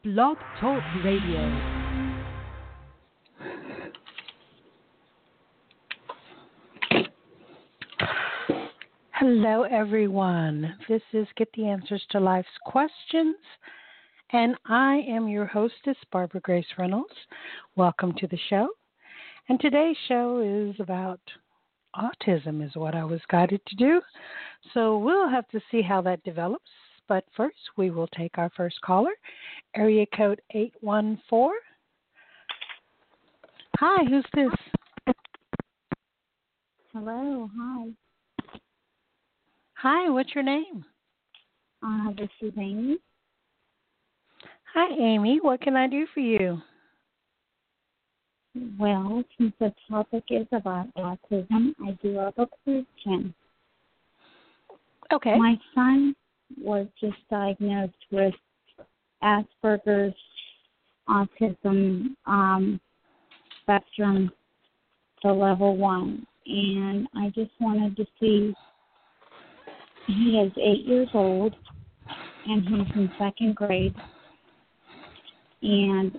Blog Talk Radio. Hello, everyone. This is Get the Answers to Life's Questions, and I am your hostess, Barbara Grace Reynolds. Welcome to the show. And today's show is about autism, is what I was guided to do. So we'll have to see how that develops. But first, we will take our first caller, area code 814. Hi, who's this? Hello, hi. Hi, what's your name? This is Amy. Hi, Amy. What can I do for you? Well, since the topic is about autism, I do have a question. Okay. My son was just diagnosed with Asperger's autism spectrum to level 1, and I just wanted to see, he is 8 years old, and he's in second grade, and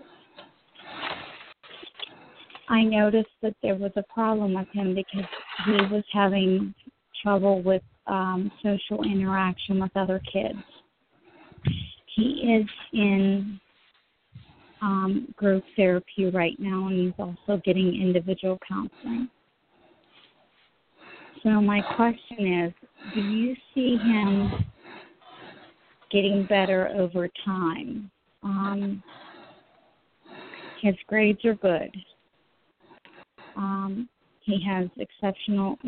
I noticed that there was a problem with him because he was having trouble with social interaction with other kids. He is in group therapy right now, and he's also getting individual counseling. So my question is, do you see him getting better over time? His grades are good. He has exceptional,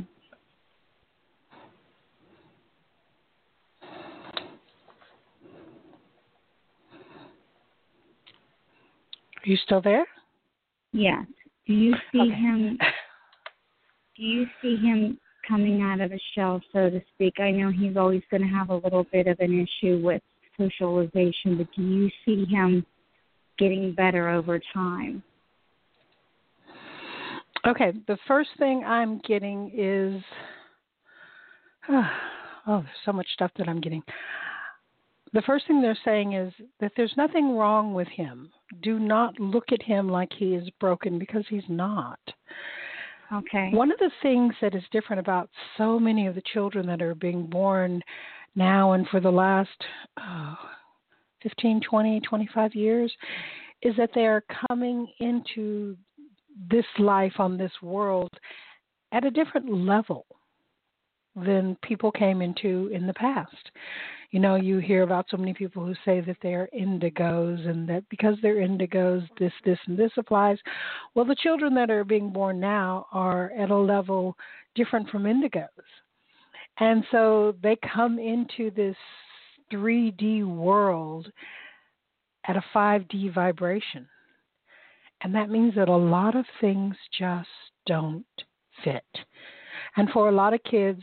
Are you still there? Yes. Do you see him? Do you see him coming out of a shell, so to speak? I know he's always going to have a little bit of an issue with socialization, but do you see him getting better over time? Okay, the first thing I'm getting is, there's so much stuff that I'm getting. The first thing they're saying is that there's nothing wrong with him. Do not look at him like he is broken, because he's not. Okay. One of the things that is different about so many of the children that are being born now and for the last 15, 20, 25 years is that they are coming into this life on this world at a different level than people came into in the past. You know, you hear about so many people who say that they are indigos and that because they're indigos, this, and this applies. Well, the children that are being born now are at a level different from indigos. And so they come into this 3D world at a 5D vibration. And that means that a lot of things just don't fit. And for a lot of kids,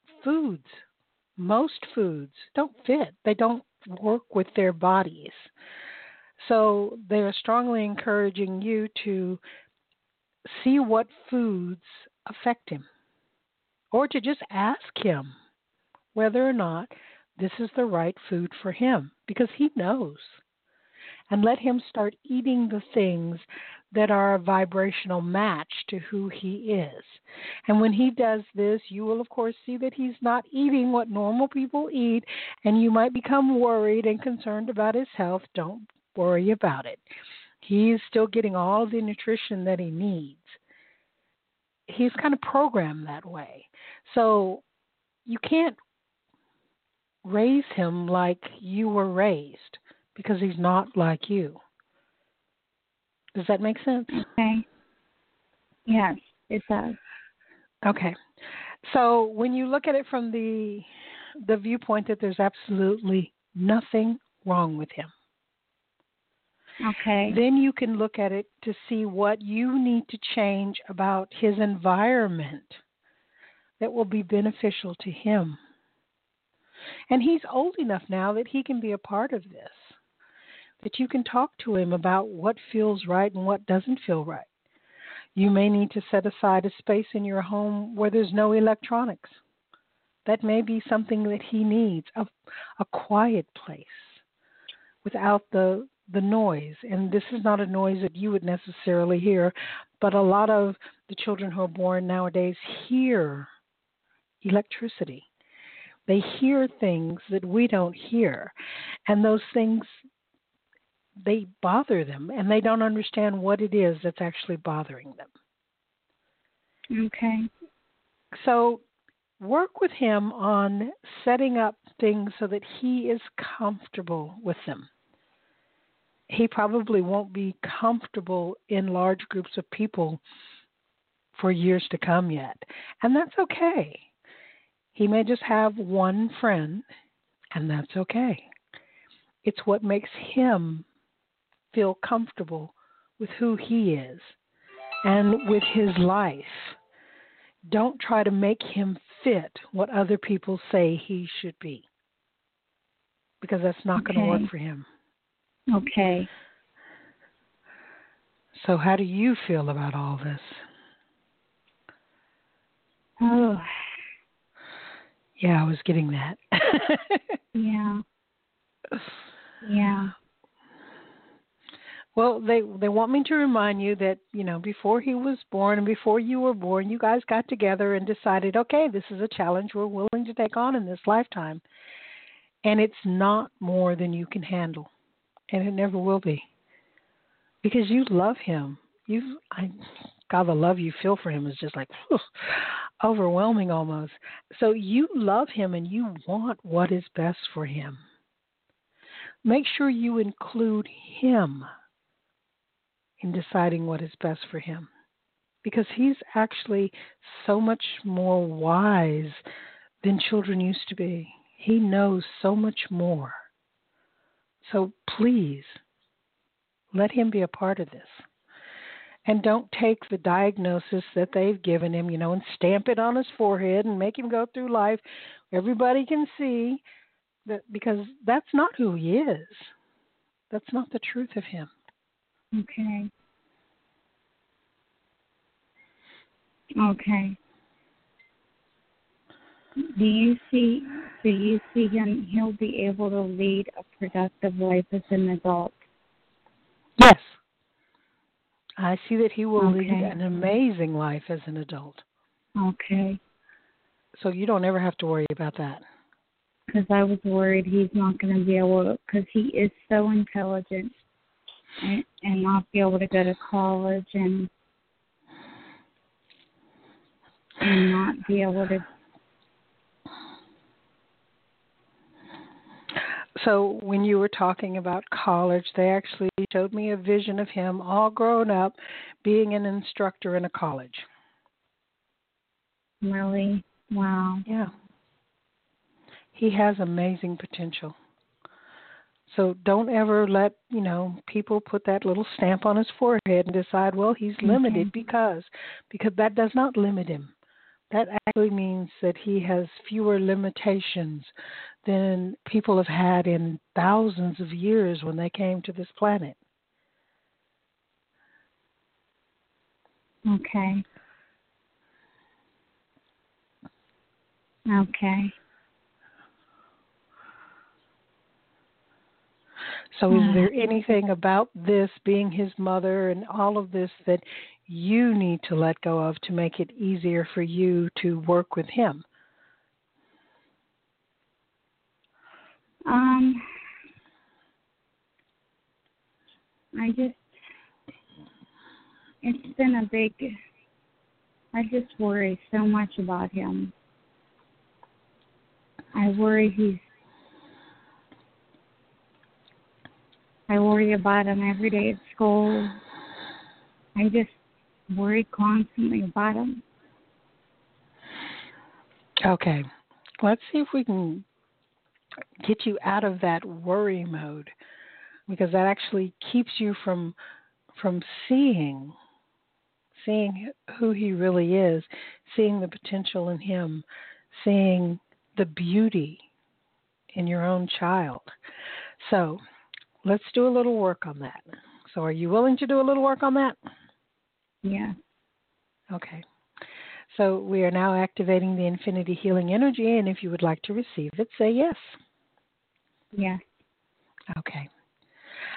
most foods don't fit. They don't work with their bodies. So they are strongly encouraging you to see what foods affect him, or to just ask him whether or not this is the right food for him, because he knows. And let him start eating the things that are a vibrational match to who he is. And when he does this, you will, of course, see that he's not eating what normal people eat, and you might become worried and concerned about his health. Don't worry about it. He's still getting all the nutrition that he needs. He's kind of programmed that way. So you can't raise him like you were raised, because he's not like you. Does that make sense? Okay. Yes, it does. Okay. So when you look at it from the viewpoint that there's absolutely nothing wrong with him, okay, then you can look at it to see what you need to change about his environment that will be beneficial to him. And he's old enough now that he can be a part of this, that you can talk to him about what feels right and what doesn't feel right. You may need to set aside a space in your home where there's no electronics. That may be something that he needs, a quiet place without the the noise. And this is not a noise that you would necessarily hear, but a lot of the children who are born nowadays hear electricity. They hear things that we don't hear. And those things, they bother them, and they don't understand what it is that's actually bothering them. Okay. So work with him on setting up things so that he is comfortable with them. He probably won't be comfortable in large groups of people for years to come yet. And that's okay. He may just have one friend, and that's okay. It's what makes him feel comfortable with who he is and with his life. Don't try to make him fit what other people say he should be, because that's not going to work for him. Okay. So how do you feel about all this? Oh. Yeah, I was getting that. Yeah. Yeah. Well, they want me to remind you that, before he was born and before you were born, you guys got together and decided, okay, this is a challenge we're willing to take on in this lifetime. And it's not more than you can handle. And it never will be. Because you love him. God, the love you feel for him is just like overwhelming almost. So you love him and you want what is best for him. Make sure you include him in deciding what is best for him, because he's actually so much more wise than children used to be. He knows so much more. So please, let him be a part of this. And don't take the diagnosis that they've given him, and stamp it on his forehead and make him go through life. Everybody can see that, because that's not who he is. That's not the truth of him. Okay. Okay. Do you see him, he'll be able to lead a productive life as an adult? Yes. I see that he will lead Okay. an amazing life as an adult. Okay. So you don't ever have to worry about that. Because I was worried he's not going to be able to, because he is so intelligent, and not be able to go to college and not be able to. So when you were talking about college, they actually showed me a vision of him all grown up being an instructor in a college. Really? Wow. Yeah. He has amazing potential. So don't ever let, people put that little stamp on his forehead and decide, well, he's limited because that does not limit him. That actually means that he has fewer limitations than people have had in thousands of years when they came to this planet. Okay. Okay. So is there anything about this being his mother and all of this that you need to let go of to make it easier for you to work with him? It's been a big, I just worry so much about him. I worry about him every day at school. I just worry constantly about him. Okay. Let's see if we can get you out of that worry mode, because that actually keeps you from seeing who he really is, seeing the potential in him, seeing the beauty in your own child. So let's do a little work on that. So are you willing to do a little work on that? Yeah. Okay. So we are now activating the Infinity Healing Energy, and if you would like to receive it, say yes. Yes. Okay.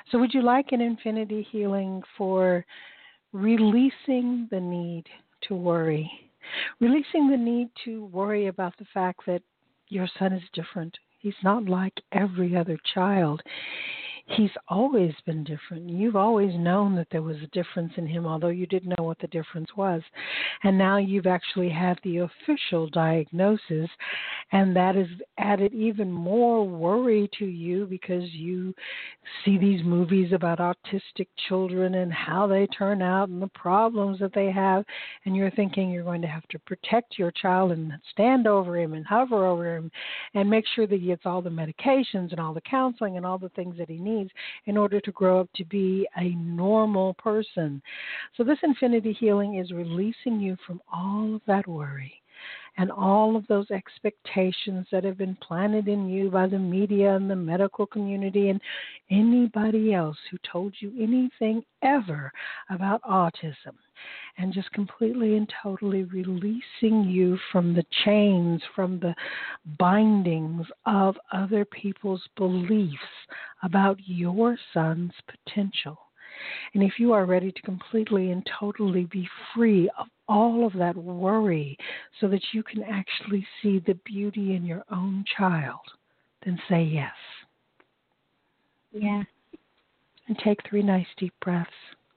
So would you like an infinity healing for releasing the need to worry? Releasing the need to worry about the fact that your son is different. He's not like every other child. He's always been different. You've always known that there was a difference in him, although you didn't know what the difference was. And now you've actually had the official diagnosis, and that has added even more worry to you because you see these movies about autistic children and how they turn out and the problems that they have, and you're thinking you're going to have to protect your child and stand over him and hover over him and make sure that he gets all the medications and all the counseling and all the things that he needs in order to grow up to be a normal person. So this infinity healing is releasing you from all of that worry and all of those expectations that have been planted in you by the media and the medical community and anybody else who told you anything ever about autism, and just completely and totally releasing you from the chains, from the bindings of other people's beliefs about your son's potential. And if you are ready to completely and totally be free of all of that worry so that you can actually see the beauty in your own child, then say yes. Yeah. And take 3 nice deep breaths.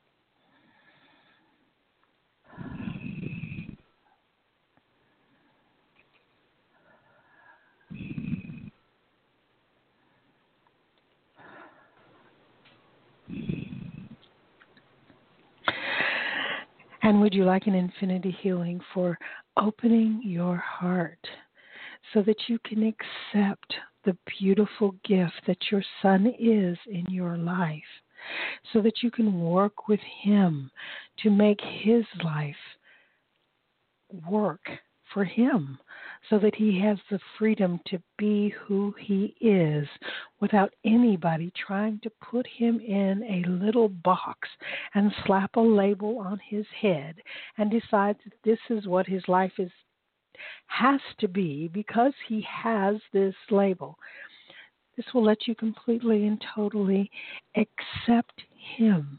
And would you like an infinity healing for opening your heart so that you can accept the beautiful gift that your son is in your life, so that you can work with him to make his life work for him, so that he has the freedom to be who he is without anybody trying to put him in a little box and slap a label on his head and decide that this is what his life has to be because he has this label. This will let you completely and totally accept him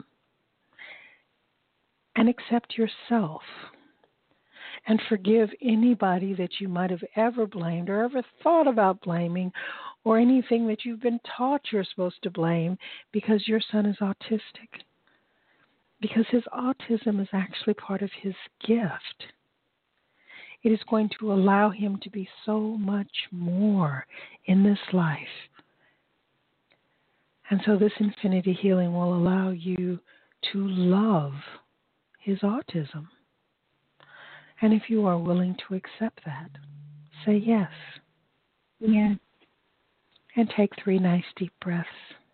and accept yourself, and forgive anybody that you might have ever blamed or ever thought about blaming, or anything that you've been taught you're supposed to blame because your son is autistic. Because his autism is actually part of his gift. It is going to allow him to be so much more in this life. And so this infinity healing will allow you to love his autism. And if you are willing to accept that, say yes. Yeah. And take 3 nice deep breaths.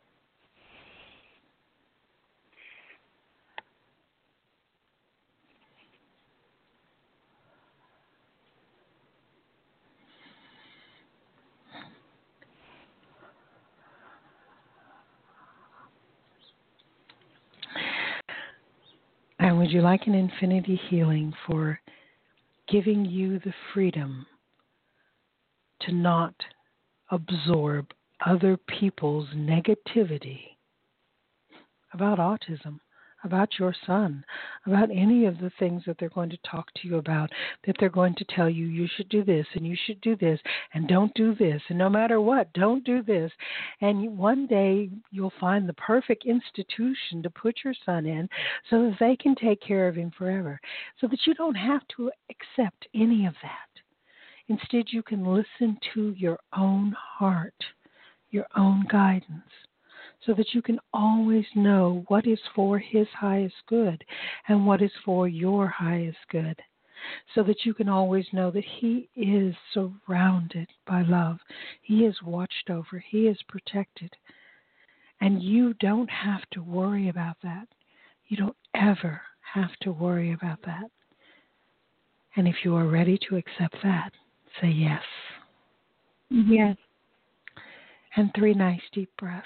And would you like an infinity healing for giving you the freedom to not absorb other people's negativity about autism, about your son, about any of the things that they're going to talk to you about, that they're going to tell you, you should do this and you should do this and don't do this, and no matter what, don't do this. And one day you'll find the perfect institution to put your son in so that they can take care of him forever, so that you don't have to accept any of that. Instead, you can listen to your own heart, your own guidance, so that you can always know what is for his highest good and what is for your highest good, so that you can always know that he is surrounded by love. He is watched over. He is protected. And you don't have to worry about that. You don't ever have to worry about that. And if you are ready to accept that, say yes. Yes. And 3 nice deep breaths.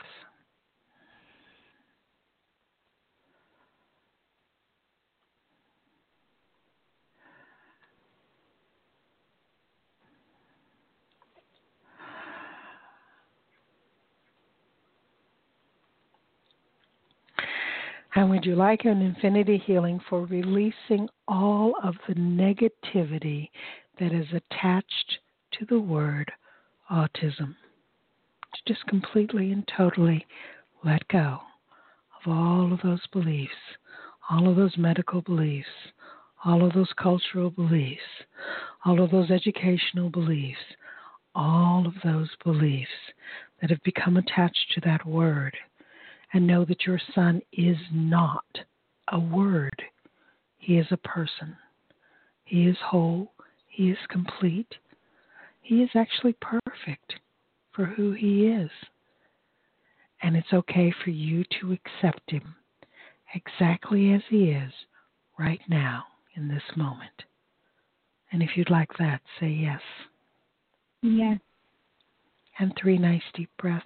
And would you like an infinity healing for releasing all of the negativity that is attached to the word autism? To just completely and totally let go of all of those beliefs, all of those medical beliefs, all of those cultural beliefs, all of those educational beliefs, all of those beliefs that have become attached to that word, and know that your son is not a word. He is a person. He is whole. He is complete. He is actually perfect for who he is. And it's okay for you to accept him exactly as he is right now in this moment. And if you'd like that, say yes. Yes. And 3 nice deep breaths.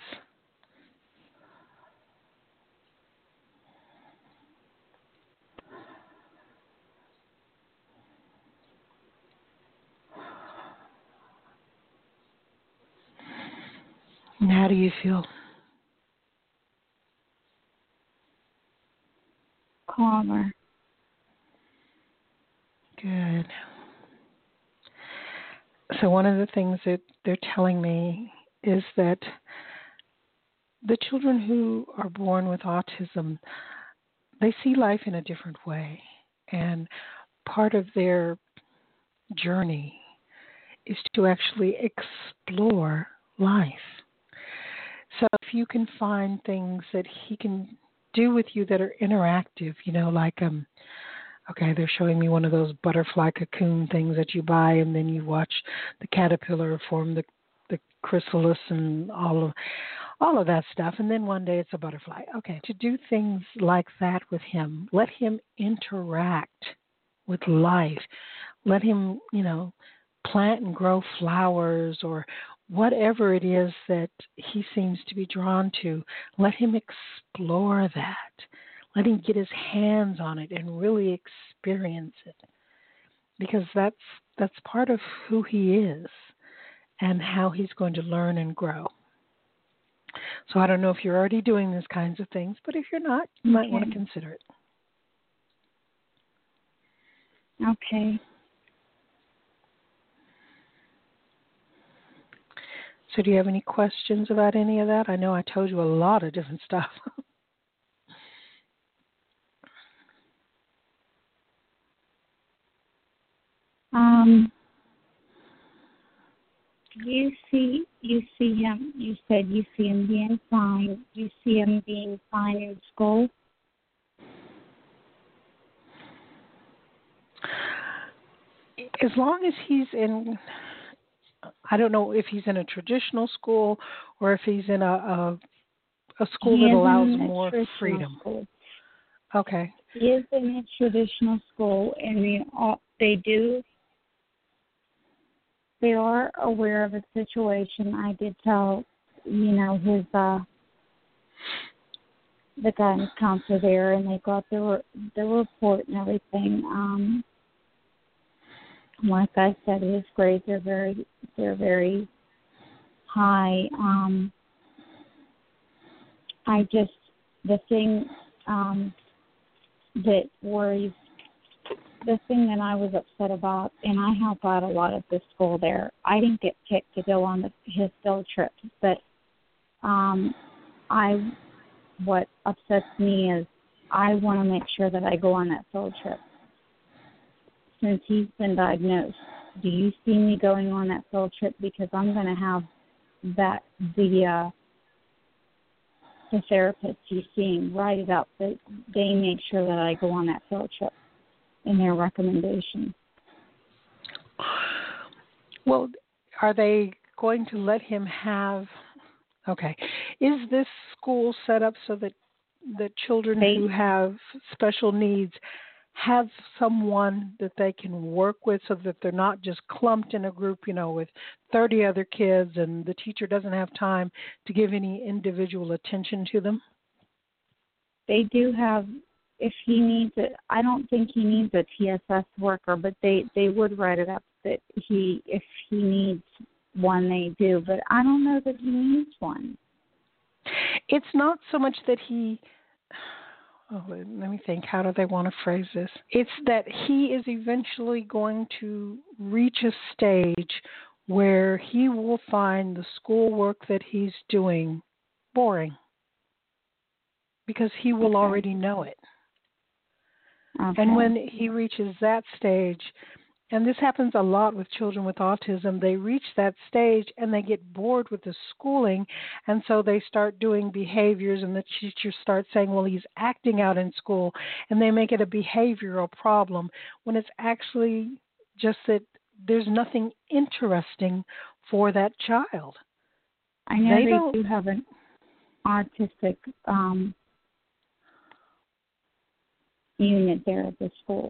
And how do you feel? Calmer. Good. So one of the things that they're telling me is that the children who are born with autism, they see life in a different way. And part of their journey is to actually explore life. So if you can find things that he can do with you that are interactive, like okay, they're showing me one of those butterfly cocoon things that you buy, and then you watch the caterpillar form the chrysalis and all of that stuff, and then one day it's a butterfly. Okay, to do things like that with him, let him interact with life. Let him, plant and grow flowers or whatever it is that he seems to be drawn to. Let him explore that. Let him get his hands on it and really experience it, because that's part of who he is and how he's going to learn and grow. So I don't know if you're already doing these kinds of things, but if you're not, you might want to consider it. Okay. So do you have any questions about any of that? I know I told you a lot of different stuff. You see him, you said you see him being fine. You see him being fine in school? As long as he's in, I don't know if he's in a traditional school or if he's in a school that allows more freedom. School. Okay. He is in a traditional school, and they are aware of the situation. I did tell, his the guidance counselor there, and they got the report and everything. Like I said, his grades are very high. The thing that worries, the thing that I was upset about, and I help out a lot at the school there. I didn't get picked to go on his field trips, but what upsets me is I want to make sure that I go on that field trip. Since he's been diagnosed, do you see me going on that field trip? Because I'm going to have the therapist he's seeing write it up that they make sure that I go on that field trip in their recommendation. Well, are they going to let him have, okay, is this school set up so that the children who have special needs have someone that they can work with so that they're not just clumped in a group, with 30 other kids and the teacher doesn't have time to give any individual attention to them? They do have, if he needs it, I don't think he needs a TSS worker, but they would write it up that if he needs one, they do. But I don't know that he needs one. It's not so much that he, Oh, let me think. How do they want to phrase this? It's that he is eventually going to reach a stage where he will find the schoolwork that he's doing boring because he will already know it. Okay. And when he reaches that stage, and this happens a lot with children with autism, they reach that stage and they get bored with the schooling, and so they start doing behaviors, and the teacher starts saying, well, he's acting out in school, and they make it a behavioral problem when it's actually just that there's nothing interesting for that child. I know they do have an autistic unit there at the school.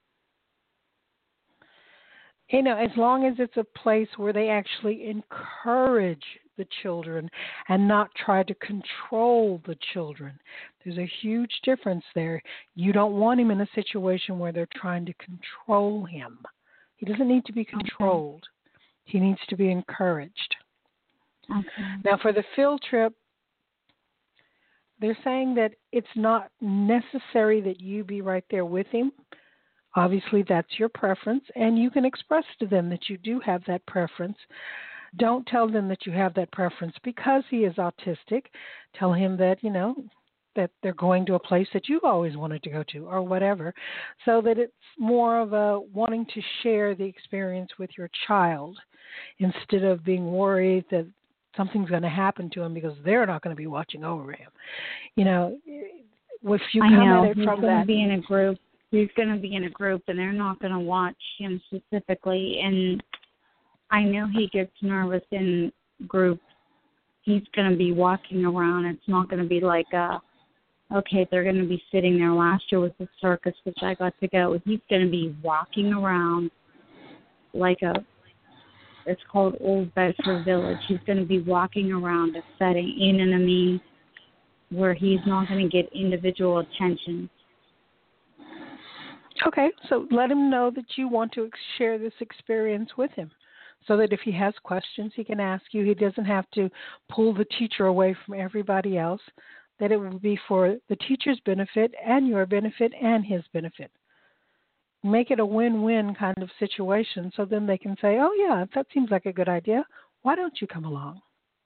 As long as it's a place where they actually encourage the children and not try to control the children. There's a huge difference there. You don't want him in a situation where they're trying to control him. He doesn't need to be controlled. He needs to be encouraged. Okay. Now, for the field trip, they're saying that it's not necessary that you be right there with him. Obviously, that's your preference, and you can express to them that you do have that preference. Don't tell them that you have that preference because he is autistic. Tell him that, that they're going to a place that you've always wanted to go to or whatever, so that it's more of a wanting to share the experience with your child instead of being worried that something's going to happen to him because they're not going to be watching over him. If you come at it from that. He's going to be in a group, and they're not going to watch him specifically. And I know he gets nervous in groups. He's going to be walking around. It's not going to be like, they're going to be sitting there. Last year was the circus, which I got to go. He's going to be walking around like it's called Old Bedford Village. He's going to be walking around a setting, where he's not going to get individual attention. Okay, so let him know that you want to share this experience with him so that if he has questions, he can ask you. He doesn't have to pull the teacher away from everybody else, that it will be for the teacher's benefit and your benefit and his benefit. Make it a win-win kind of situation so then they can say, oh, yeah, that seems like a good idea. Why don't you come along?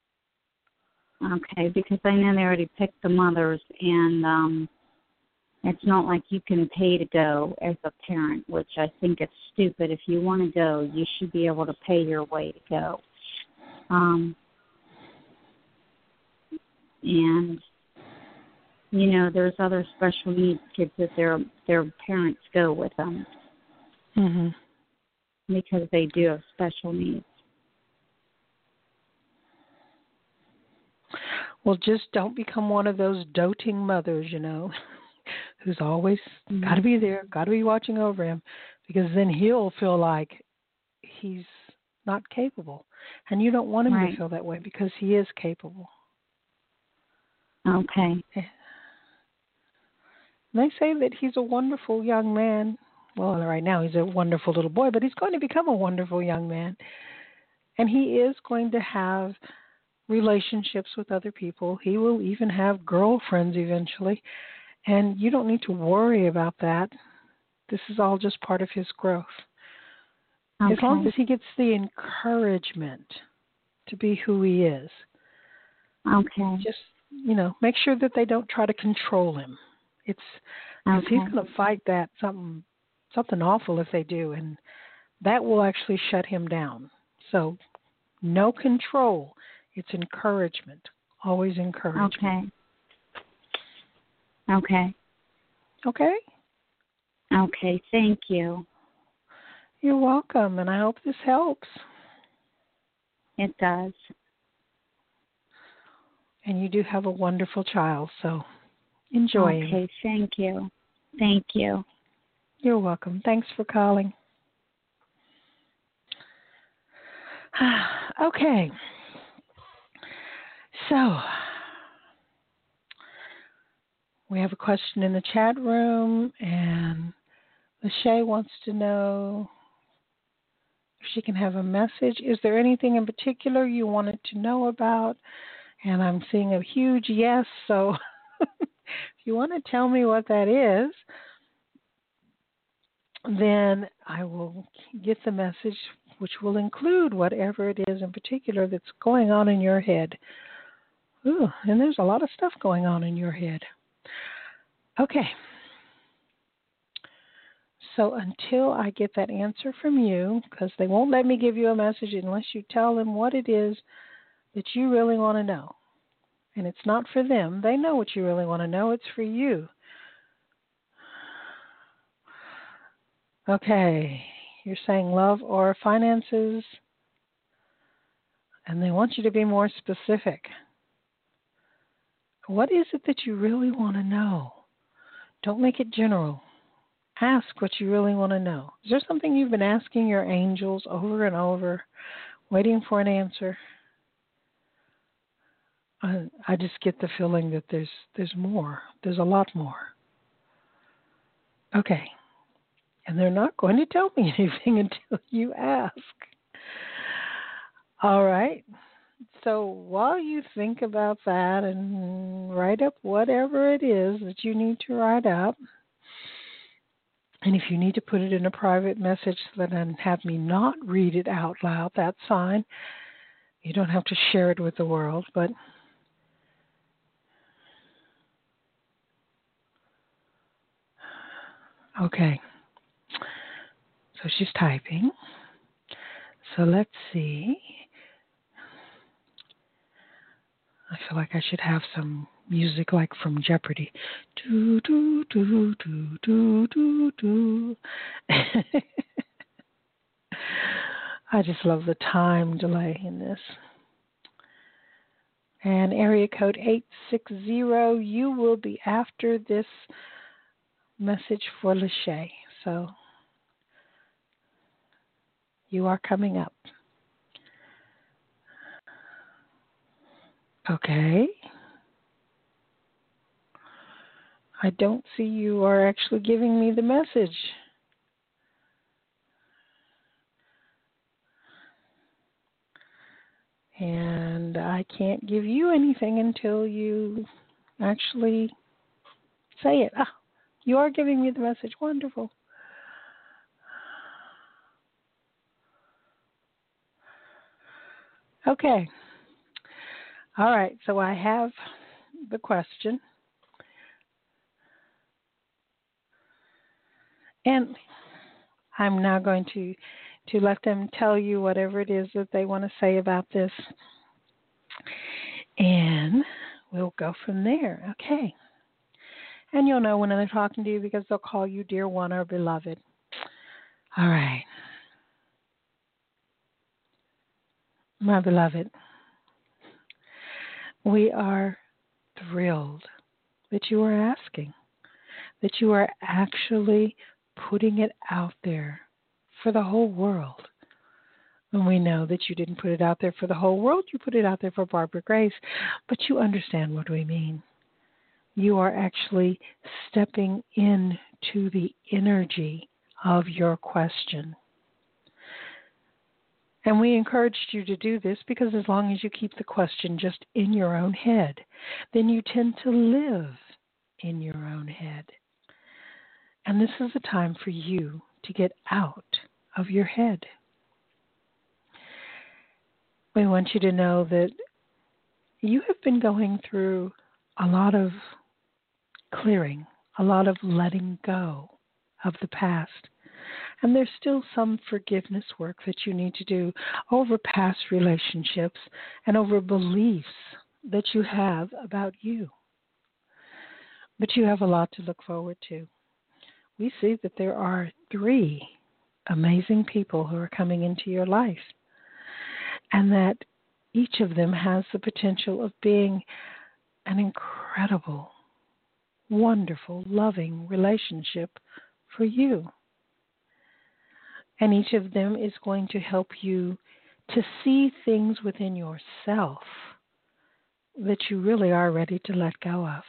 Okay, because I know they already picked the mothers, and it's not like you can pay to go as a parent, which I think it's stupid. If you want to go, you should be able to pay your way to go. And, there's other special needs kids that their parents go with them because they do have special needs. Well, just don't become one of those doting mothers, who's always got to be there, got to be watching over him, because then he'll feel like he's not capable. And you don't want him to feel that way because he is capable. Okay. They say that he's a wonderful young man. Well, right now he's a wonderful little boy, but he's going to become a wonderful young man. And he is going to have relationships with other people. He will even have girlfriends eventually. And you don't need to worry about that. This is all just part of his growth. Okay. As long as he gets the encouragement to be who he is. Okay. Just, make sure that they don't try to control him. He's going to fight that something awful if they do, and that will actually shut him down. So, no control. It's encouragement. Always encouragement. Okay. Okay? Okay, thank you. You're welcome, and I hope this helps. It does. And you do have a wonderful child, so enjoy him. Okay, thank you. Thank you. You're welcome. Thanks for calling. Okay. So, we have a question in the chat room, and Lachey wants to know if she can have a message. Is there anything in particular you wanted to know about? And I'm seeing a huge yes, so if you want to tell me what that is, then I will get the message, which will include whatever it is in particular that's going on in your head. Ooh, and there's a lot of stuff going on in your head. Okay. So until I get that answer from you, because they won't let me give you a message unless you tell them what it is that you really want to know. And it's not for them. They know what you really want to know. It's for you. Okay. You're saying love or finances, and they want you to be more specific. What is it that you really want to know? Don't make it general. Ask what you really want to know. Is there something you've been asking your angels over and over, waiting for an answer? I just get the feeling that there's more. There's a lot more. Okay. And they're not going to tell me anything until you ask. All right. So while you think about that and write up whatever it is that you need to write up, and if you need to put it in a private message and have me not read it out loud, that's fine. You don't have to share it with the world, but okay. So she's typing. So let's see. I feel like I should have some music like from Jeopardy. Do, do, do, do, do, do, do. I just love the time delay in this. And area code 860, you will be after this message for Lachey. So you are coming up. Okay. I don't see you are actually giving me the message. And I can't give you anything until you actually say it. Ah, you are giving me the message. Wonderful. Okay. All right. So I have the question. And I'm now going to let them tell you whatever it is that they want to say about this. And we'll go from there. Okay. And you'll know when they're talking to you because they'll call you dear one or beloved. All right. My beloved, we are thrilled that you are asking, that you are actually putting it out there for the whole world. And we know that you didn't put it out there for the whole world. You put it out there for Barbara Grace. But you understand what we mean. You are actually stepping into the energy of your question. And we encouraged you to do this because as long as you keep the question just in your own head, then you tend to live in your own head. And this is a time for you to get out of your head. We want you to know that you have been going through a lot of clearing, a lot of letting go of the past. And there's still some forgiveness work that you need to do over past relationships and over beliefs that you have about you. But you have a lot to look forward to. We see that there are 3 amazing people who are coming into your life, and that each of them has the potential of being an incredible, wonderful, loving relationship for you. And each of them is going to help you to see things within yourself that you really are ready to let go of.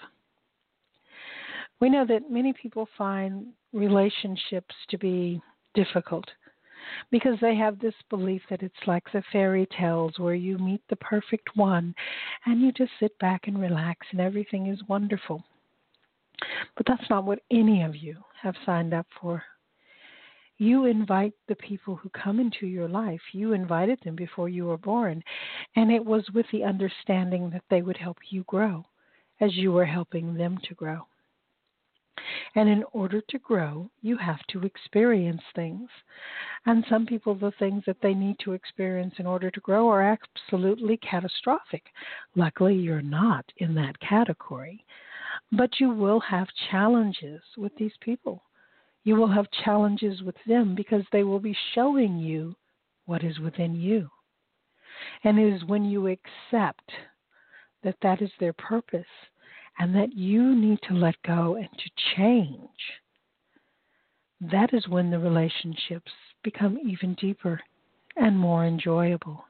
We know that many people find relationships to be difficult because they have this belief that it's like the fairy tales where you meet the perfect one and you just sit back and relax and everything is wonderful. But that's not what any of you have signed up for. You invite the people who come into your life. You invited them before you were born, and it was with the understanding that they would help you grow as you were helping them to grow. And in order to grow, you have to experience things. And some people, the things that they need to experience in order to grow are absolutely catastrophic. Luckily, you're not in that category. But you will have challenges with these people. You will have challenges with them because they will be showing you what is within you. And it is when you accept that that is their purpose and that you need to let go and to change, that is when the relationships become even deeper and more enjoyable.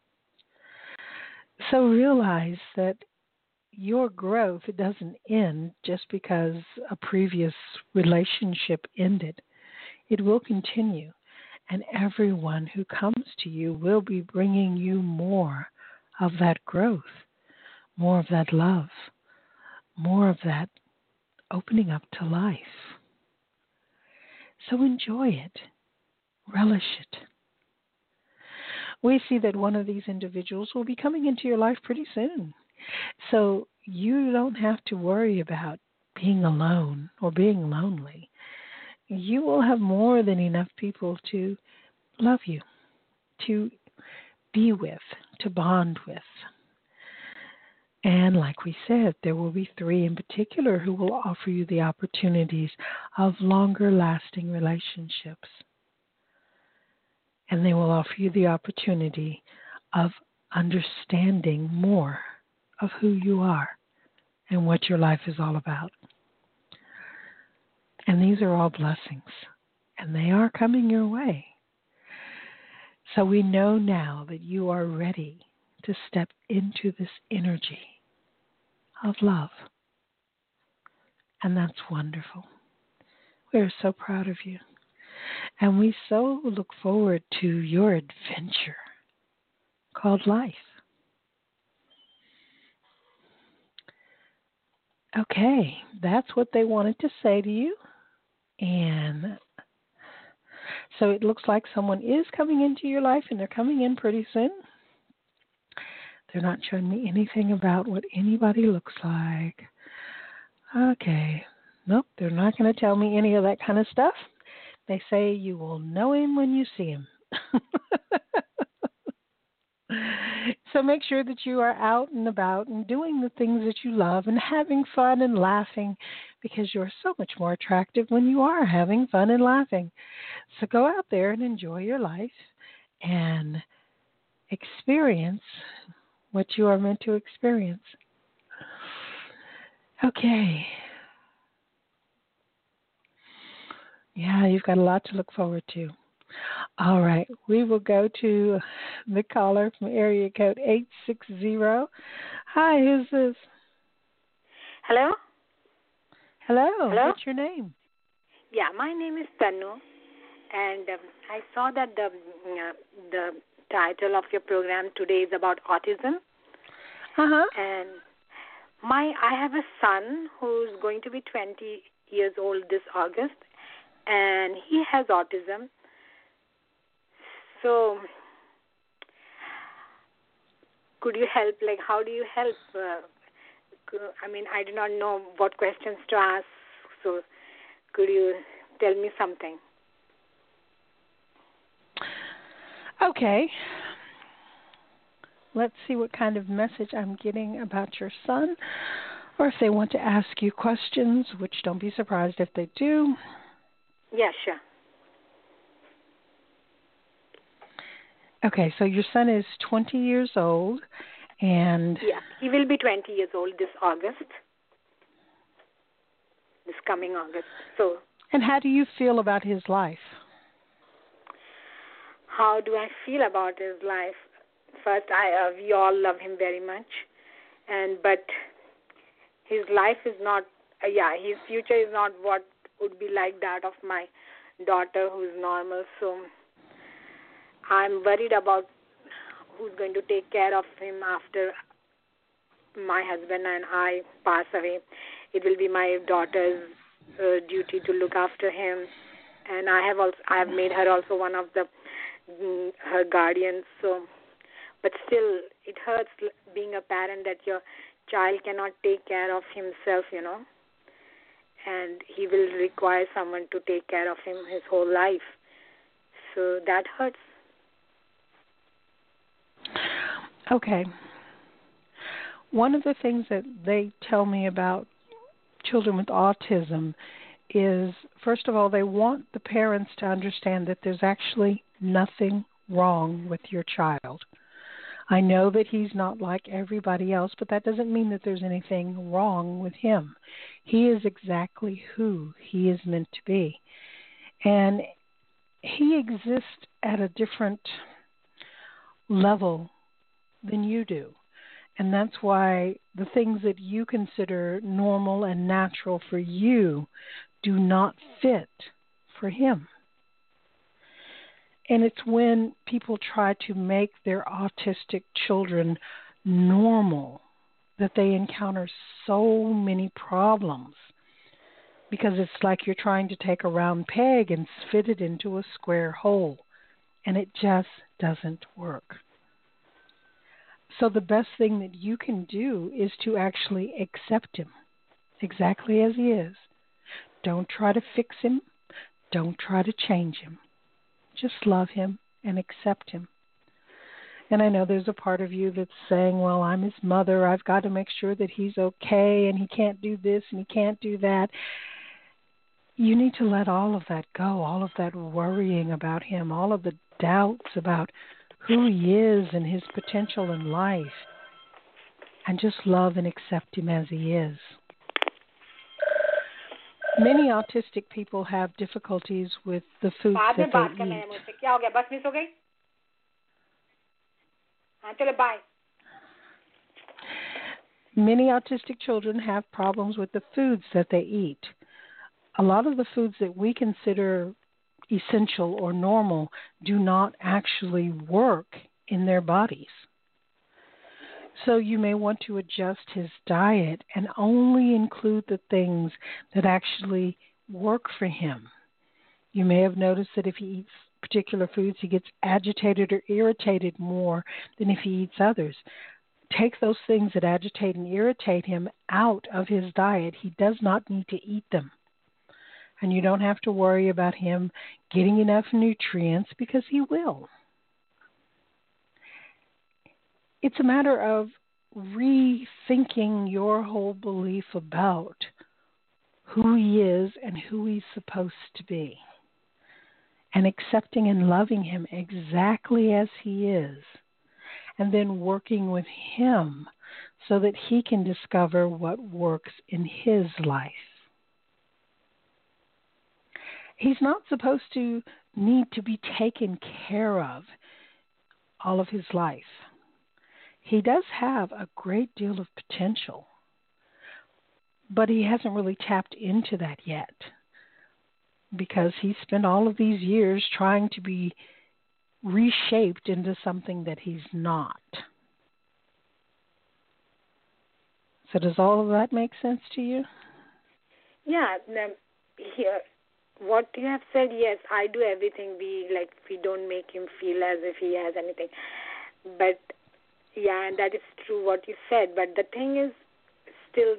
So realize that your growth doesn't end just because a previous relationship ended. It will continue, and everyone who comes to you will be bringing you more of that growth, more of that love, more of that opening up to life. So enjoy it. Relish it. We see that one of these individuals will be coming into your life pretty soon. So you don't have to worry about being alone or being lonely. You will have more than enough people to love you, to be with, to bond with. And like we said, there will be 3 in particular who will offer you the opportunities of longer lasting relationships. And they will offer you the opportunity of understanding more of who you are and what your life is all about. And these are all blessings, and they are coming your way. So we know now that you are ready to step into this energy of love. And that's wonderful. We're so proud of you. And we so look forward to your adventure called life. Okay, that's what they wanted to say to you. And so it looks like someone is coming into your life, and they're coming in pretty soon. They're not showing me anything about what anybody looks like. Okay. Nope, they're not going to tell me any of that kind of stuff. They say you will know him when you see him. So make sure that you are out and about and doing the things that you love and having fun and laughing, because you're so much more attractive when you are having fun and laughing. So go out there and enjoy your life and experience what you are meant to experience. Okay. Yeah, you've got a lot to look forward to. All right, we will go to the caller from area code 860. Hi, who's this? Hello? Hello. Hello? What's your name? Yeah, my name is Tanu, and I saw that the title of your program today is about autism. And I have a son who's going to be 20 years old this August, and he has autism. So could you help? Like, how do you help? I do not know what questions to ask, so could you tell me something? Okay. Let's see what kind of message I'm getting about your son, or if they want to ask you questions, which don't be surprised if they do. Yeah, sure. Okay, so your son is 20 years old, and... Yeah, he will be 20 years old this August, this coming August. So. And how do you feel about his life? How do I feel about his life? First, we all love him very much, but his life is not, his future is not what would be like that of my daughter, who is normal. So I'm worried about who's going to take care of him after my husband and I pass away. it will be my daughter's duty to look after him, and I have made her also one of the her guardians. So, but still, it hurts being a parent that your child cannot take care of himself, and he will require someone to take care of him his whole life. So that hurts. Okay. One of the things that they tell me about children with autism is, first of all, they want the parents to understand that there's actually nothing wrong with your child. I know that he's not like everybody else, but that doesn't mean that there's anything wrong with him. He is exactly who he is meant to be. And he exists at a different level than you do. And that's why the things that you consider normal and natural for you do not fit for him. And it's when people try to make their autistic children normal that they encounter so many problems. Because it's like you're trying to take a round peg and fit it into a square hole. And it just doesn't work. So the best thing that you can do is to actually accept him exactly as he is. Don't try to fix him. Don't try to change him. Just love him and accept him. And I know there's a part of you that's saying, well, I'm his mother. I've got to make sure that he's okay and he can't do this and he can't do that. You need to let all of that go, all of that worrying about him, all of the doubts about who he is and his potential in life, and just love and accept him as he is. Many autistic people have difficulties with the foods that they eat. Many autistic children have problems with the foods that they eat. A lot of the foods that we consider essential or normal do not actually work in their bodies. So you may want to adjust his diet and only include the things that actually work for him. You may have noticed that if he eats particular foods, he gets agitated or irritated more than if he eats others. Take those things that agitate and irritate him out of his diet. He does not need to eat them. And you don't have to worry about him getting enough nutrients because he will. It's a matter of rethinking your whole belief about who he is and who he's supposed to be, and accepting and loving him exactly as he is, and then working with him so that he can discover what works in his life. He's not supposed to need to be taken care of all of his life. He does have a great deal of potential, but he hasn't really tapped into that yet because he spent all of these years trying to be reshaped into something that he's not. So does all of that make sense to you? Yeah. Here, what you have said, yes, I do everything. We don't make him feel as if he has anything. But yeah, and that is true what you said. But the thing is, still,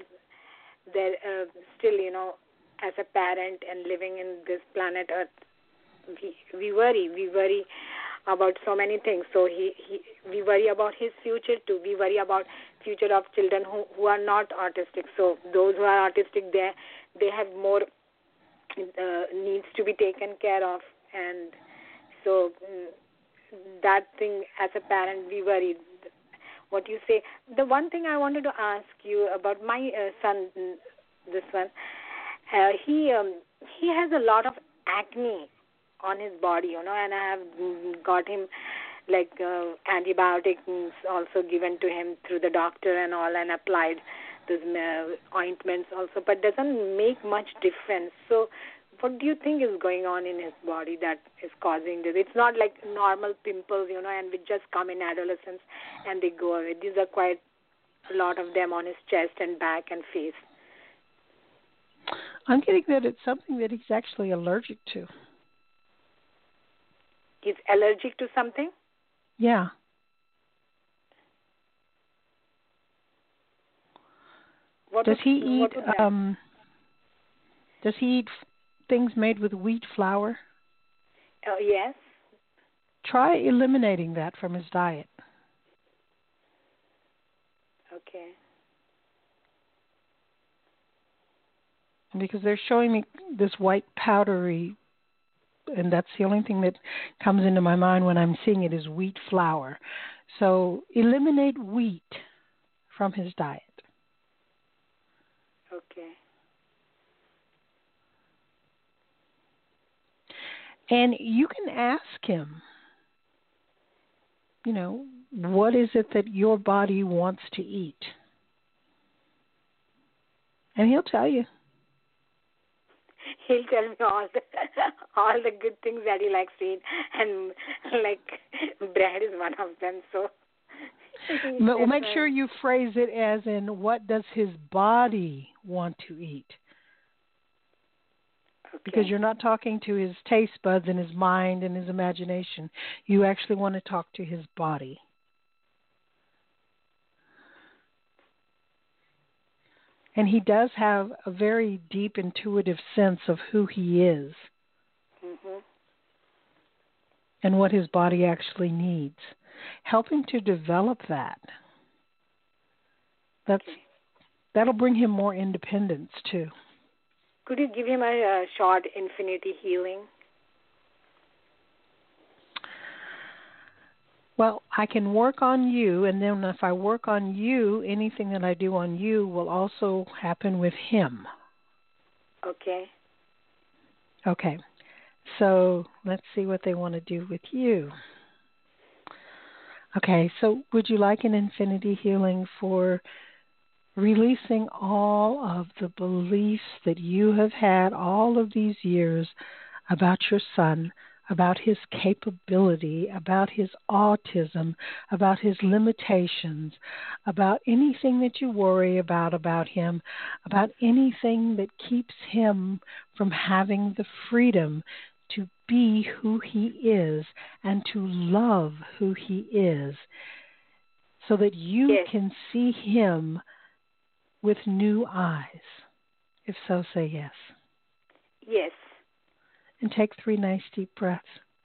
as a parent and living in this planet Earth, we worry about so many things. So we worry about his future too. We worry about future of children who are not autistic. So those who are autistic, they have more needs to be taken care of, and so that thing, as a parent, we worry. What you say. The one thing I wanted to ask you about my son, this one, he has a lot of acne on his body, and I have got him antibiotics also given to him through the doctor and all, and applied those ointments also, but doesn't make much difference. So what do you think is going on in his body that is causing this? It's not like normal pimples, and we just come in adolescence and they go away. These are quite a lot of them on his chest and back and face. I'm getting that it's something that he's actually allergic to. He's allergic to something? Yeah. Does he eat things made with wheat flour? Oh, yes. Try eliminating that from his diet. Okay. Because they're showing me this white powdery, and that's the only thing that comes into my mind when I'm seeing it is wheat flour. So eliminate wheat from his diet. Okay. And you can ask him, what is it that your body wants to eat? And he'll tell you. He'll tell me all the good things that he likes to eat, and like bread is one of them. So Well, make sure you phrase it as in, what does his body want to eat? Okay. Because you're not talking to his taste buds and his mind and his imagination. You actually want to talk to his body. And he does have a very deep intuitive sense of who he is and what his body actually needs. Help him to develop that. That'll bring him more independence too. Could you give him a short infinity healing? Well, I can work on you, and then if I work on you, anything that I do on you will also happen with him. Okay. Okay. So let's see what they want to do with you. Okay, so would you like an infinity healing for releasing all of the beliefs that you have had all of these years about your son, about his capability, about his autism, about his limitations, about anything that you worry about him, about anything that keeps him from having the freedom to be who he is and to love who he is, so that you can see him with new eyes? If so, say yes. Yes. And take 3 nice deep breaths.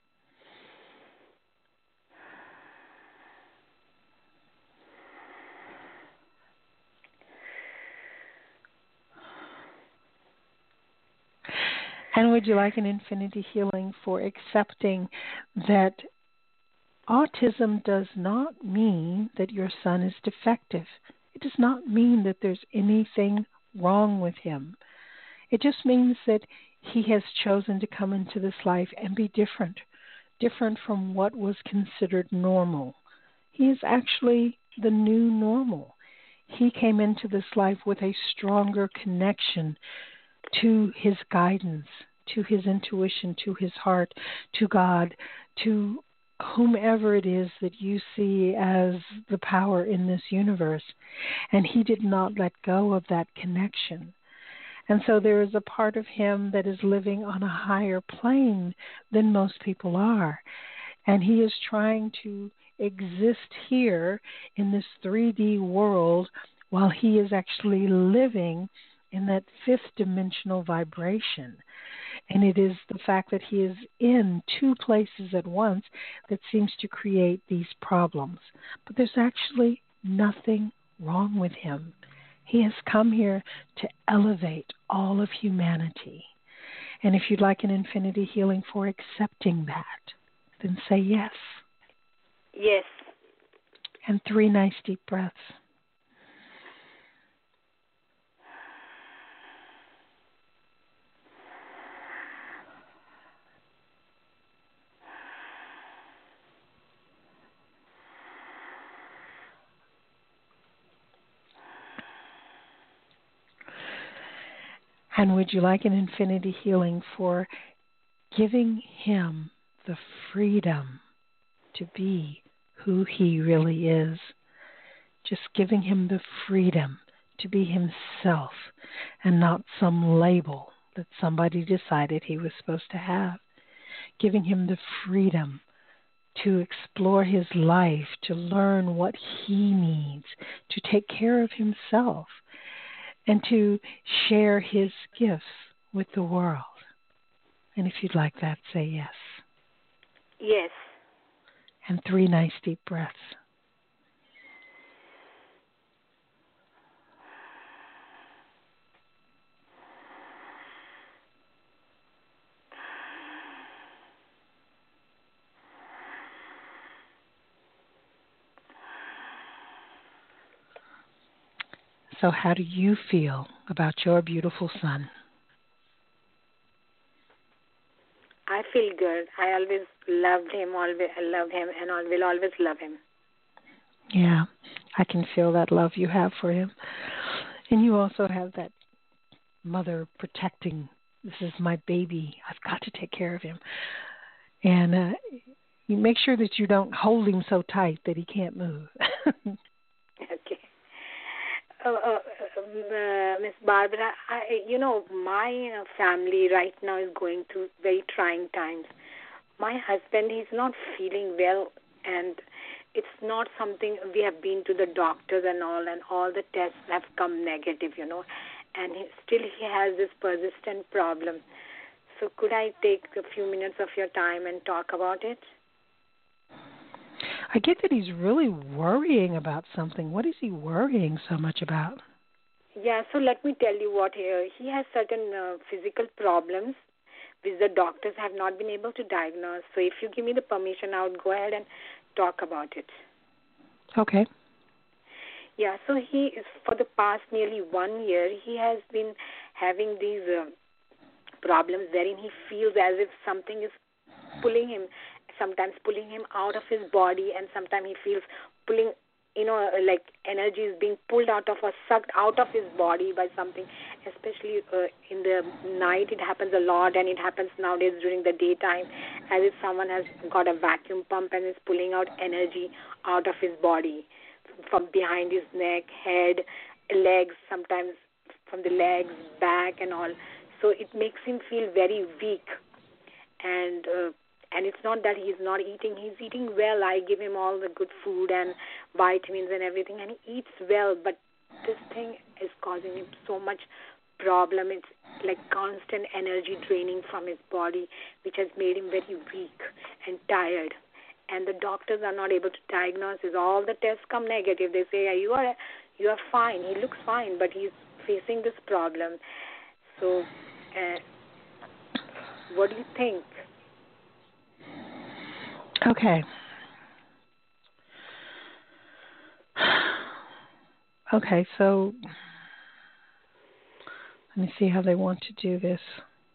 And would you like an infinity healing for accepting that autism does not mean that your son is defective? It does not mean that there's anything wrong with him. It just means that he has chosen to come into this life and be different from what was considered normal. He is actually the new normal. He came into this life with a stronger connection to his guidance, to his intuition, to his heart, to God, to whomever it is that you see as the power in this universe. And he did not let go of that connection. And so there is a part of him that is living on a higher plane than most people are. And he is trying to exist here in this 3D world while he is actually living in that 5th dimensional vibration. And it is the fact that he is in 2 places at once that seems to create these problems. But there's actually nothing wrong with him. He has come here to elevate all of humanity. And if you'd like an infinity healing for accepting that, then say yes. Yes. And 3 nice deep breaths. And would you like an infinity healing for giving him the freedom to be who he really is? Just giving him the freedom to be himself and not some label that somebody decided he was supposed to have, giving him the freedom to explore his life, to learn what he needs, to take care of himself, and to share his gifts with the world. And if you'd like that, say yes. Yes. And 3 nice deep breaths. So how do you feel about your beautiful son? I feel good. I always loved him, I love him, and I will always love him. Yeah, I can feel that love you have for him. And you also have that mother protecting, this is my baby, I've got to take care of him. And you make sure that you don't hold him so tight that he can't move. Okay. Miss Barbara, my family right now is going through very trying times. My husband, he's not feeling well, and it's not something, we have been to the doctors and all the tests have come negative, and he has this persistent problem. So could I take a few minutes of your time and talk about it? I get that he's really worrying about something. What is he worrying so much about? Yeah, so let me tell you what he has certain physical problems which the doctors have not been able to diagnose. So if you give me the permission, I would go ahead and talk about it. Okay. Yeah, so he is, for the past nearly 1 year, he has been having these problems wherein he feels as if something is pulling him, sometimes pulling him out of his body, and sometimes he feels pulling, like energy is being pulled out of or sucked out of his body by something, especially in the night. It happens a lot, and it happens nowadays during the daytime, as if someone has got a vacuum pump and is pulling out energy out of his body, from behind his neck, head, legs, sometimes from the legs, back, and all. So it makes him feel very weak. And it's not that he's not eating. He's eating well. I give him all the good food and vitamins and everything, and he eats well. But this thing is causing him so much problem. It's like constant energy draining from his body, which has made him very weak and tired. And the doctors are not able to diagnose this. All the tests come negative. They say, you are fine. He looks fine, but he's facing this problem. So what do you think? Okay. Okay, so let me see how they want to do this.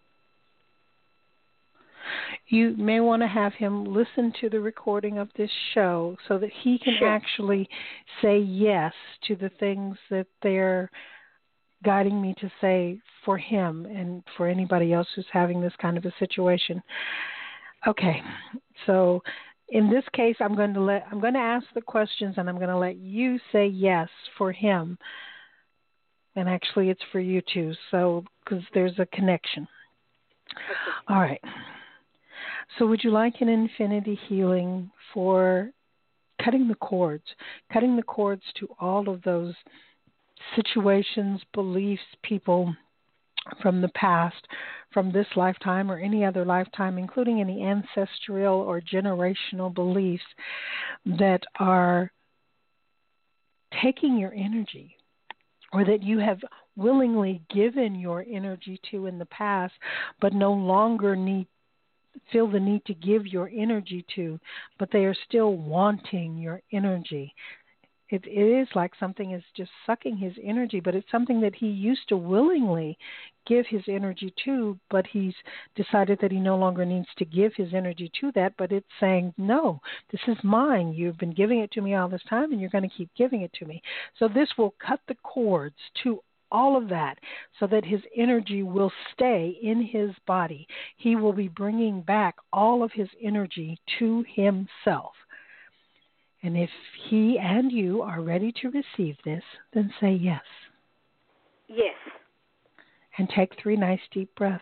You may want to have him listen to the recording of this show so that he can actually say yes to the things that they're guiding me to say for him and for anybody else who's having this kind of a situation. Okay, so in this case, I'm going to ask the questions, and I'm going to let you say yes for him. And actually, it's for you too, so because there's a connection. Okay. All right. So, would you like an infinity healing for cutting the cords to all of those situations, beliefs, people from the past, from this lifetime or any other lifetime, including any ancestral or generational beliefs that are taking your energy or that you have willingly given your energy to in the past but no longer feel the need to give your energy to, but they are still wanting your energy. It is like something is just sucking his energy, but it's something that he used to willingly give his energy to, but he's decided that he no longer needs to give his energy to that, but it's saying, no, this is mine. You've been giving it to me all this time, and you're going to keep giving it to me. So this will cut the cords to all of that so that his energy will stay in his body. He will be bringing back all of his energy to himself. And if he and you are ready to receive this, then say yes. Yes. And take 3 nice deep breaths.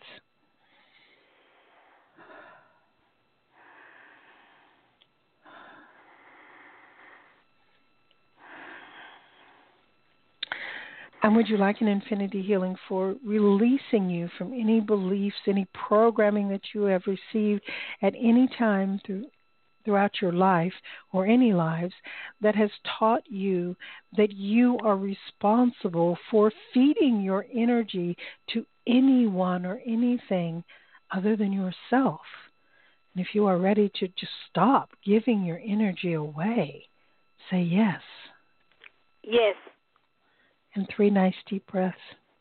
And would you like an infinity healing for releasing you from any beliefs, any programming that you have received at any time throughout your life or any lives that has taught you that you are responsible for feeding your energy to anyone or anything other than yourself? And if you are ready to just stop giving your energy away, say yes. Yes. And 3 nice deep breaths.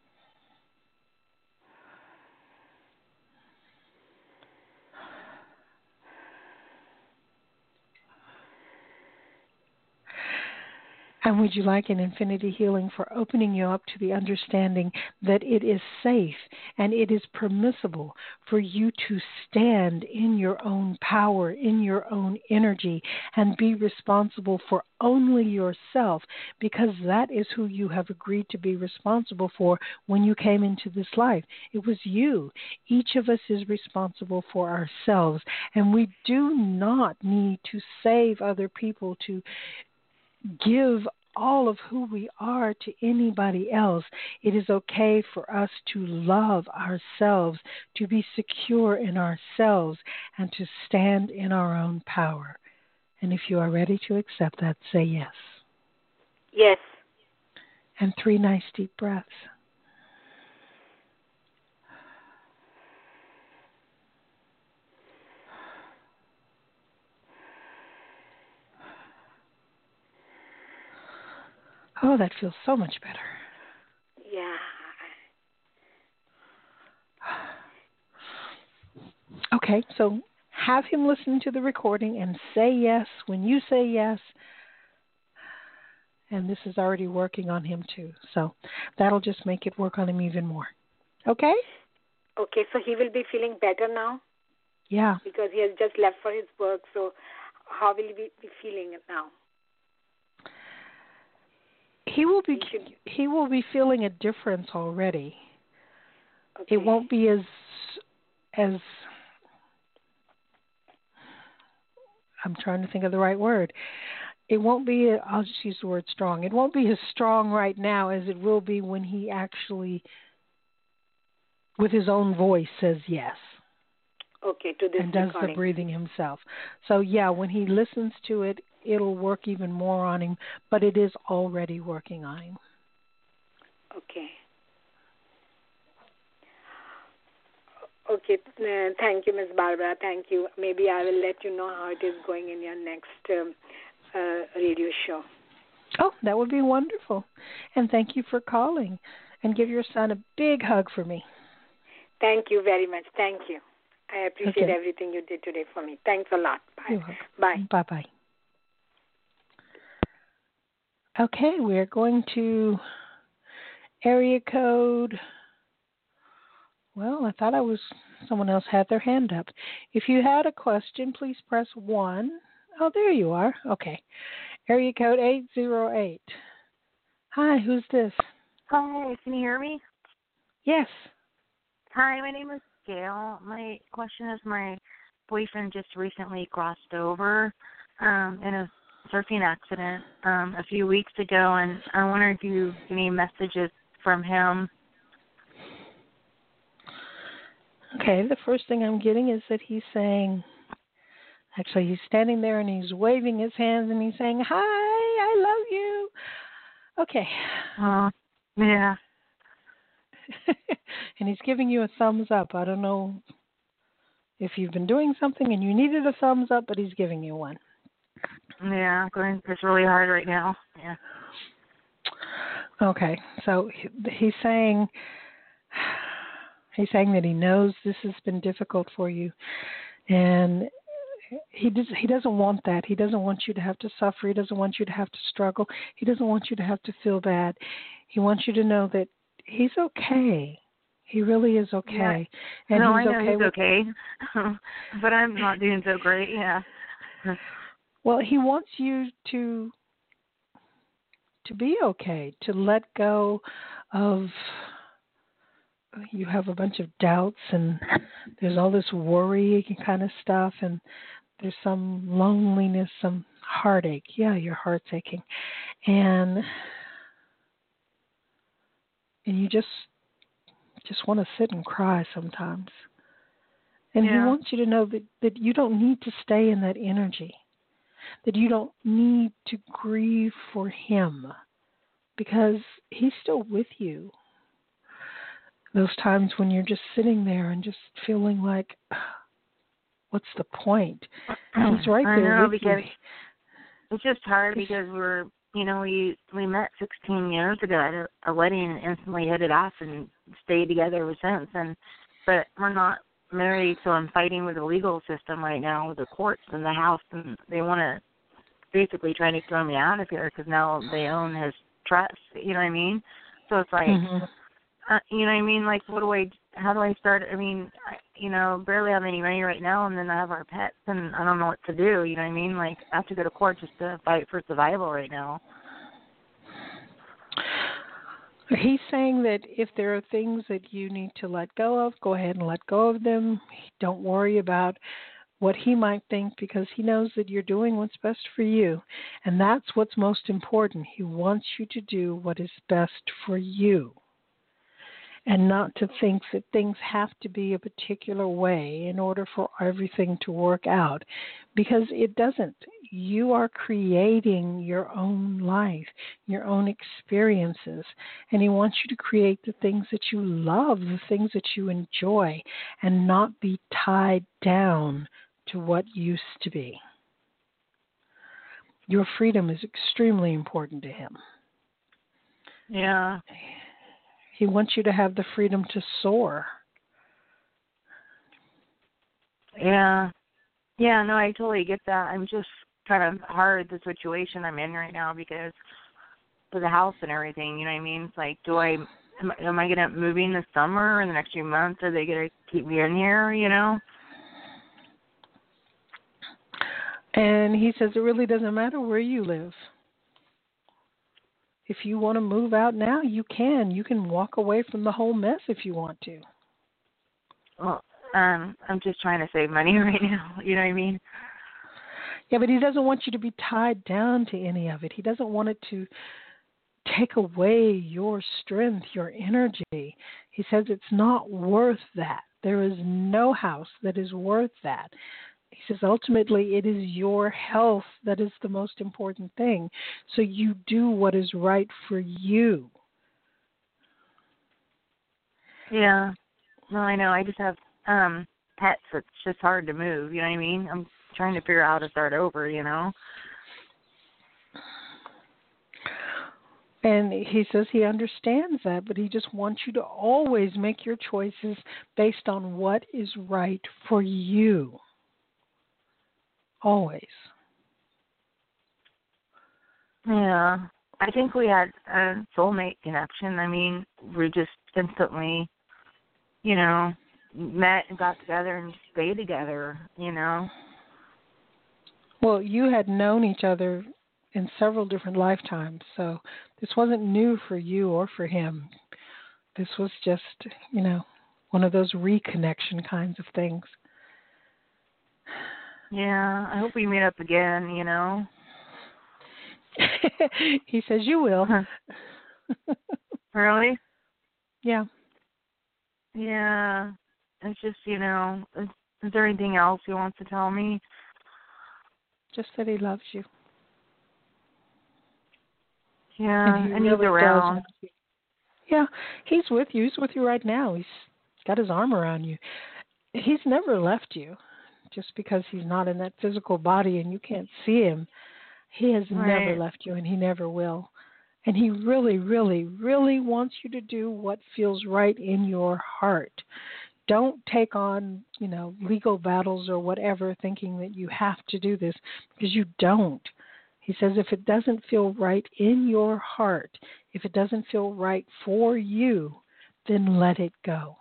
And would you like an infinity healing for opening you up to the understanding that it is safe and it is permissible for you to stand in your own power, in your own energy, and be responsible for only yourself, because that is who you have agreed to be responsible for when you came into this life. It was you. Each of us is responsible for ourselves, and we do not need to save other people, to give all of who we are to anybody else. It is okay for us to love ourselves, to be secure in ourselves, and to stand in our own power. And if you are ready to accept that, say yes. Yes. And 3 nice deep breaths. Oh, that feels so much better. Yeah. Okay, so have him listen to the recording and say yes when you say yes. And this is already working on him too. So that'll just make it work on him even more. Okay? Okay, so he will be feeling better now? Yeah. Because he has just left for his work, so how will he be feeling it now? He will be feeling a difference already. Okay. It won't be as I'm trying to think of the right word. It won't be, I'll just use the word strong. It won't be as strong right now as it will be when he actually, with his own voice, says yes. Okay, to this and does recording. the breathing himself. So, yeah, when he listens to it, it'll work even more on him, but it is already working on him. Okay. Okay, thank you, Ms. Barbara. Thank you. Maybe I will let you know how it is going in your next radio show. Oh, that would be wonderful. And thank you for calling. And give your son a big hug for me. Thank you very much. Thank you. I appreciate everything you did today for me. Thanks a lot. Bye. You're welcome. Bye. Bye-bye. Okay, we're going to area code. Well, I thought someone else had their hand up. If you had a question, please press 1. Oh, there you are. Okay. Area code 808. Hi, who's this? Hi, can you hear me? Yes. Hi, my name is Gail. My question is, my boyfriend just recently crossed over in a surfing accident a few weeks ago, and I wonder if you have any messages from him. Okay, the first thing I'm getting is that he's saying, actually he's standing there and he's waving his hands and he's saying, hi, I love you. Okay. Yeah. And he's giving you a thumbs up. I don't know if you've been doing something and you needed a thumbs up, but he's giving you one. Yeah, it's really hard right now. Yeah. Okay, so he's saying that he knows this has been difficult for you, and he doesn't want that. He doesn't want you to have to suffer. He doesn't want you to have to struggle. He doesn't want you to have to feel bad. He wants you to know that he's okay. He really is okay. Yeah. And no, he's I know okay he's okay, but I'm not doing so great. Yeah. Well, he wants you to be okay, to let go of you have a bunch of doubts, and there's all this worry kind of stuff, and there's some loneliness, some heartache. Yeah, your heart's aching. And you just want to sit and cry sometimes. And he wants you to know that you don't need to stay in that energy, that you don't need to grieve for him, because he's still with you. Those times when you're just sitting there and just feeling like, what's the point? He's right there with you. It's just hard because we met 16 years ago at a wedding and instantly hit it off and stayed together ever since. But we're not married, so I'm fighting with the legal system right now with the courts and the house, and they want to basically try to throw me out of here because now they own his trust. You know what I mean? So it's like, you know what I mean? Like, how do I start? I mean, barely have any money right now, and then I have our pets, and I don't know what to do. You know what I mean? Like, I have to go to court just to fight for survival right now. He's saying that if there are things that you need to let go of, go ahead and let go of them. Don't worry about what he might think, because he knows that you're doing what's best for you. And that's what's most important. He wants you to do what is best for you, and not to think that things have to be a particular way in order for everything to work out, because it doesn't. You are creating your own life, your own experiences, and he wants you to create the things that you love, the things that you enjoy, and not be tied down to what used to be. Your freedom is extremely important to him. Yeah. He wants you to have the freedom to soar. Yeah. Yeah, no, I totally get that. I'm just kind of hard the situation I'm in right now because for the house and everything, you know what I mean? It's like, am I going to move in this summer or in the next few months? Are they going to keep me in here, you know? And he says it really doesn't matter where you live. If you want to move out now, you can. You can walk away from the whole mess if you want to. Well, I'm just trying to save money right now. You know what I mean? Yeah, but he doesn't want you to be tied down to any of it. He doesn't want it to take away your strength, your energy. He says it's not worth that. There is no house that is worth that. He says ultimately it is your health that is the most important thing. So you do what is right for you. Yeah. No, I know. I just have pets. It's just hard to move. You know what I mean? I'm trying to figure out how to start over, you know? And he says he understands that, but he just wants you to always make your choices based on what is right for you. Always. Yeah. I think we had a soulmate connection. I mean, we just instantly, met and got together and stayed together, Well, you had known each other in several different lifetimes, so this wasn't new for you or for him. This was just, one of those reconnection kinds of things. Yeah, I hope we meet up again, He says you will. Really? Yeah. Yeah. It's just, is there anything else he wants to tell me? Just that he loves you. Yeah, and he's around. Yeah, he's with you. He's with you right now. He's got his arm around you. He's never left you. Just because he's not in that physical body and you can't see him, he has never left you, and he never will. And he really, really, really wants you to do what feels right in your heart. Don't take on, legal battles or whatever thinking that you have to do this, because you don't. He says if it doesn't feel right in your heart, if it doesn't feel right for you, then let it go.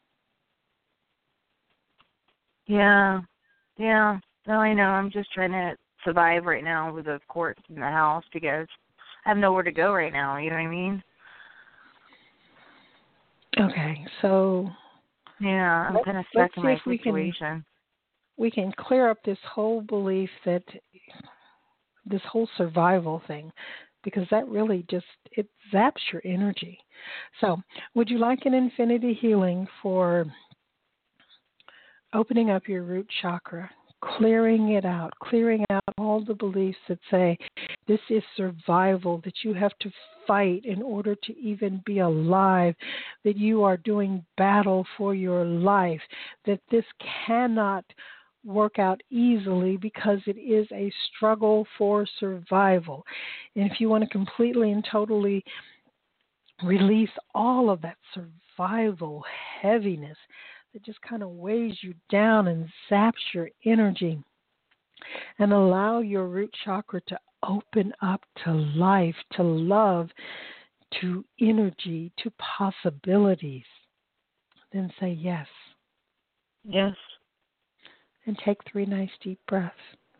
Yeah. Yeah. No, I know. I'm just trying to survive right now with the courts in the house because I have nowhere to go right now. You know what I mean? Okay. So Yeah, I'm kind of let's stuck in see my if situation. we can clear up this whole belief that this whole survival thing, because that really just, it zaps your energy. So would you like an infinity healing for opening up your root chakra, clearing out all the beliefs that say this is survival, that you have to fight in order to even be alive, that you are doing battle for your life, that this cannot work out easily because it is a struggle for survival. And if you want to completely and totally release all of that survival heaviness that just kind of weighs you down and zaps your energy, and allow your root chakra to open up to life, to love, to energy, to possibilities, then say yes. Yes. And take 3 nice deep breaths.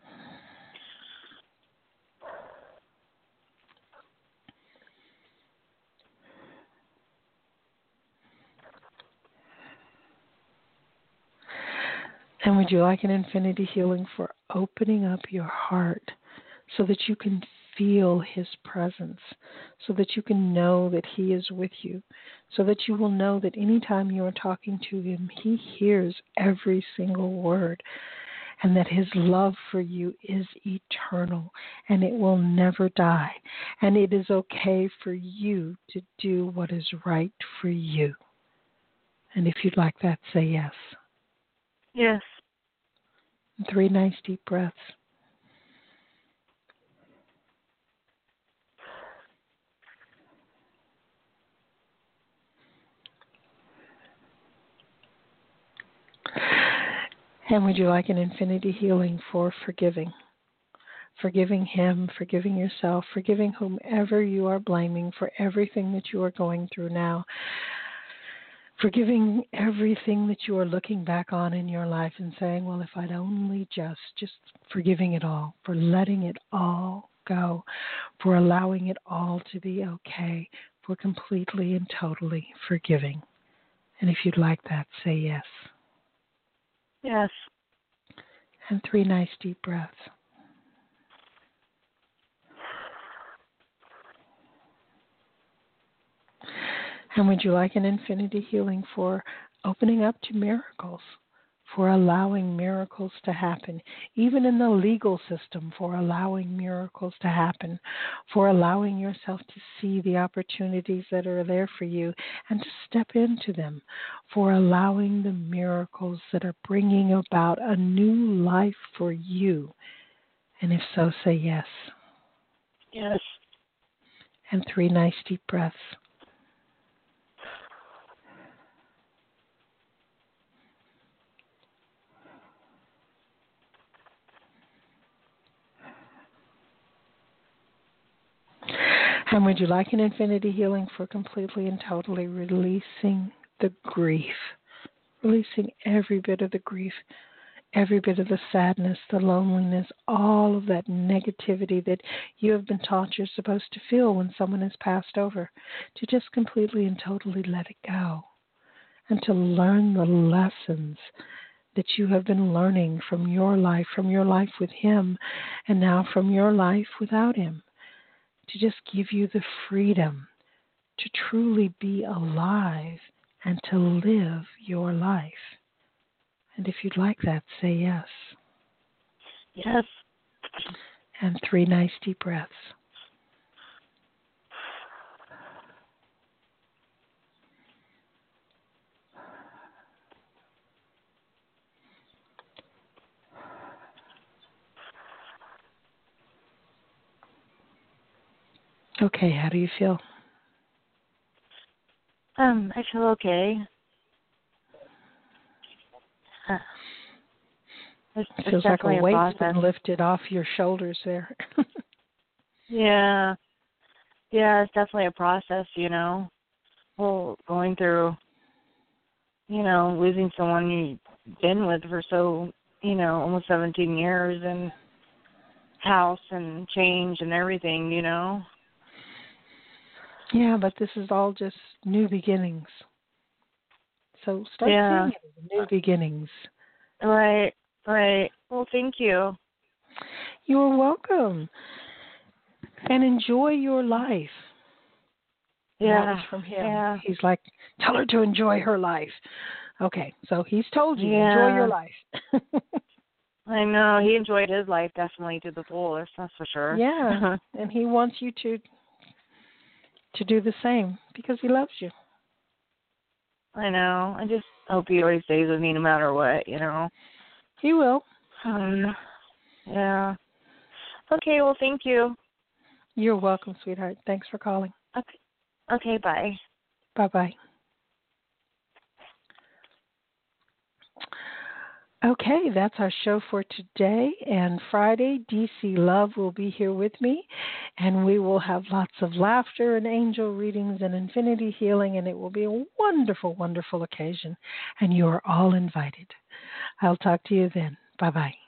And would you like an infinity healing for opening up your heart so that you can feel His presence, so that you can know that He is with you, so that you will know that anytime you are talking to Him, He hears every single word, and that His love for you is eternal and it will never die. And it is okay for you to do what is right for you. And if you'd like that, say yes. Yes. 3 nice deep breaths. And would you like an infinity healing for forgiving? Forgiving him, forgiving yourself, forgiving whomever you are blaming for everything that you are going through now. Forgiving everything that you are looking back on in your life and saying, well, if I'd only just forgiving it all, for letting it all go, for allowing it all to be okay, for completely and totally forgiving. And if you'd like that, say yes. Yes. And 3 nice deep breaths. And would you like an infinity healing for opening up to miracles, for allowing miracles to happen, even in the legal system, for allowing miracles to happen, for allowing yourself to see the opportunities that are there for you and to step into them, for allowing the miracles that are bringing about a new life for you? And if so, say yes. Yes. And 3 nice deep breaths. And would you like an infinity healing for completely and totally releasing the grief, releasing every bit of the grief, every bit of the sadness, the loneliness, all of that negativity that you have been taught you're supposed to feel when someone has passed over, to just completely and totally let it go, and to learn the lessons that you have been learning from your life with him, and now from your life without him, to just give you the freedom to truly be alive and to live your life. And if you'd like that, say yes. Yes. And 3 nice deep breaths. Okay, how do you feel? I feel okay. It's Feels like a definitely weight's process. been lifted off your shoulders there. Yeah. Yeah, it's definitely a process, you know. Well, going through, you know, losing someone you've been with for almost 17 years, and house and change and everything, you know. Yeah, but this is all just new beginnings. So start seeing it as new beginnings. Right. Well, thank you. You're welcome. And enjoy your life. Yeah. That was from him. Yeah. He's like, tell her to enjoy her life. Okay, so he's told you, enjoy your life. I know. He enjoyed his life definitely to the fullest, that's for sure. Yeah, and he wants you to do the same because he loves you. I know. I just hope he always stays with me no matter what, He will. Yeah. Okay, well, thank you. You're welcome, sweetheart. Thanks for calling. Okay, bye. Bye-bye. Okay, that's our show for today. And Friday, DC Love will be here with me. And we will have lots of laughter and angel readings and infinity healing. And it will be a wonderful, wonderful occasion. And you are all invited. I'll talk to you then. Bye-bye.